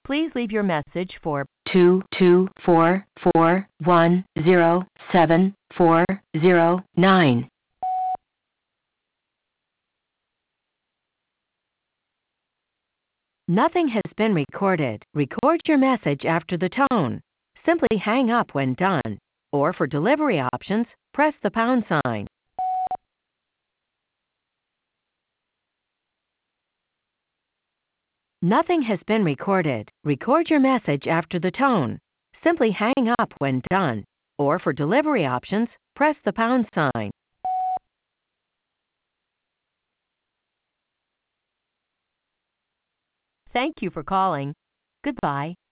Please leave your message for 22441074009. Nothing has been recorded. Record your message after the tone. Simply hang up when done. Or for delivery options, press the pound sign. Nothing has been recorded. Record your message after the tone. Simply hang up when done. Or for delivery options, press the pound sign. Thank you for calling. Goodbye.